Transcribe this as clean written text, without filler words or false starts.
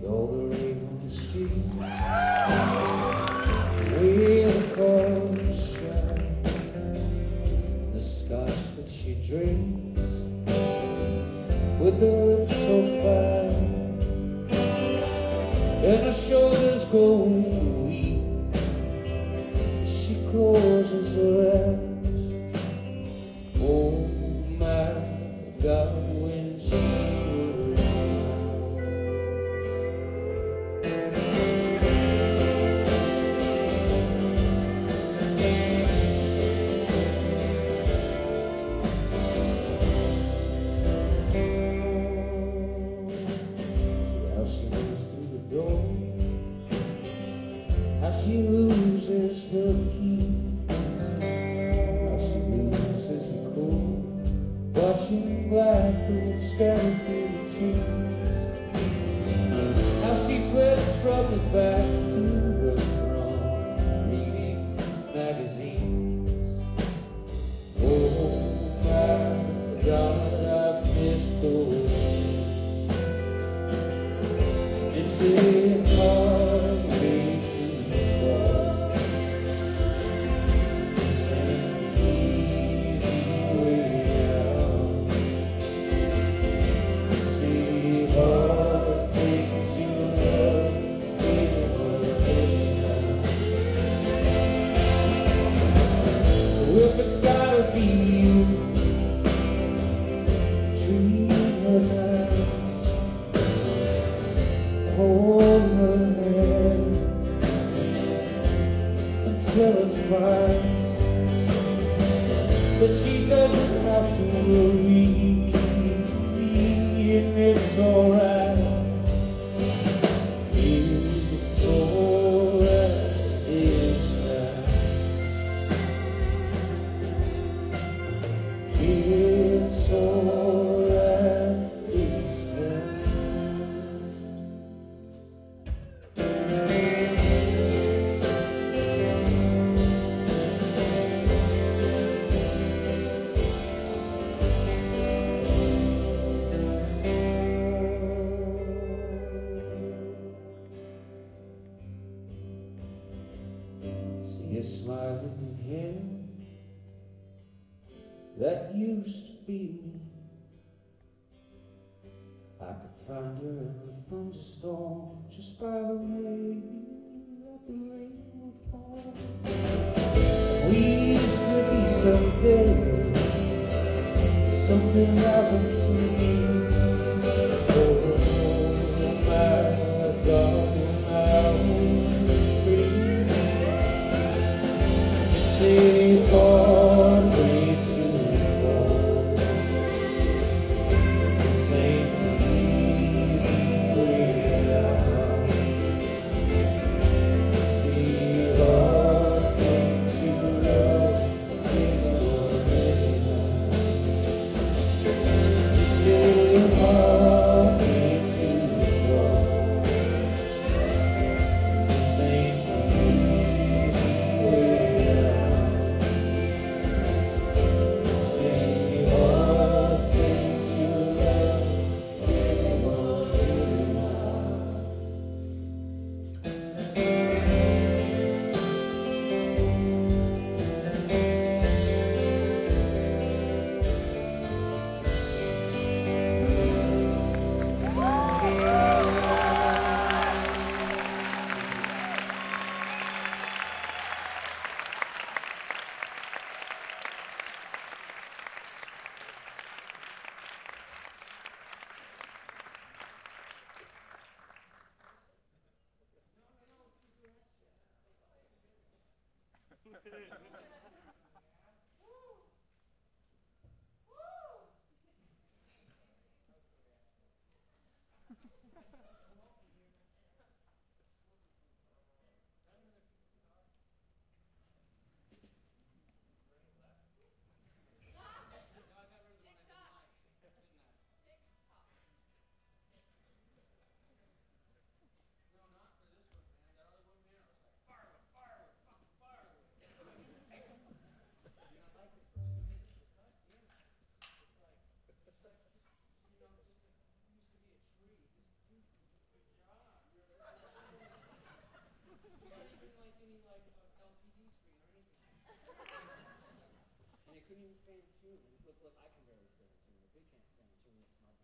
all the rain on the street, way the cars shine, and the scotch that she drinks with the lips so fine, and her shoulders go weak as she closes her eyes. Oh my God, when she was see how she moves through the door, how she loses her keys, how she loses the cold, watching blackbirds scattered through the trees, how she flips from the back to the front, reading magazines. Oh my God, I miss those things. It's a hard way to fall. It's an easy way out. It's a hard thing to love anyhow. So if it's gotta be you, treat her nice, hold her hand until it's wise, but she doesn't have to worry, and it's alright. It's alright, it's right. It's alright this time. See a smiling hand that used to be me. I could find her in the thunderstorm just by the way that the rain would fall. We used to be so very, something happened to me. Oh my God, when I was free. It's a hard way to fall. This ain't the easy way out. It's a hard thing to love anyhow. It's a couldn't even stand tune. Look, I can barely